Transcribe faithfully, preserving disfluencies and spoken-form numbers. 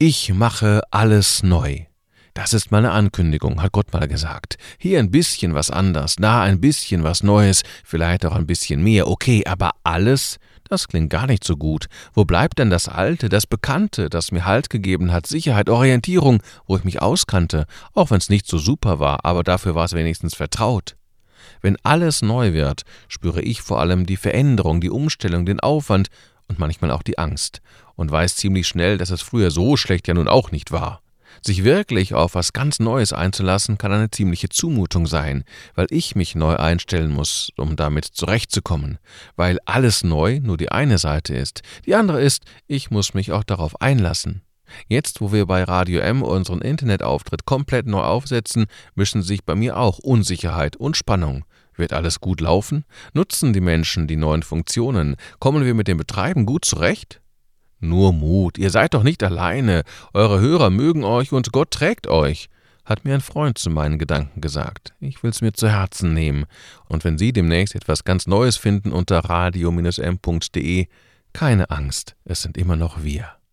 Ich mache alles neu. Das ist meine Ankündigung, hat Gott mal gesagt. Hier ein bisschen was anders, da ein bisschen was Neues, vielleicht auch ein bisschen mehr, okay, aber alles, das klingt gar nicht so gut. Wo bleibt denn das Alte, das Bekannte, das mir Halt gegeben hat, Sicherheit, Orientierung, wo ich mich auskannte, auch wenn es nicht so super war, aber dafür war es wenigstens vertraut. Wenn alles neu wird, spüre ich vor allem die Veränderung, die Umstellung, den Aufwand und manchmal auch die Angst und weiß ziemlich schnell, dass es früher so schlecht ja nun auch nicht war. Sich wirklich auf was ganz Neues einzulassen, kann eine ziemliche Zumutung sein, weil ich mich neu einstellen muss, um damit zurechtzukommen, weil alles neu nur die eine Seite ist. Die andere ist, ich muss mich auch darauf einlassen. Jetzt, wo wir bei Radio M unseren Internetauftritt komplett neu aufsetzen, mischen sich bei mir auch Unsicherheit und Spannung. Wird alles gut laufen? Nutzen die Menschen die neuen Funktionen? Kommen wir mit dem Betreiben gut zurecht? Nur Mut, ihr seid doch nicht alleine, eure Hörer mögen euch und Gott trägt euch, hat mir ein Freund zu meinen Gedanken gesagt. Ich will's mir zu Herzen nehmen. Und wenn Sie demnächst etwas ganz Neues finden unter radio M punkt de, keine Angst, es sind immer noch wir.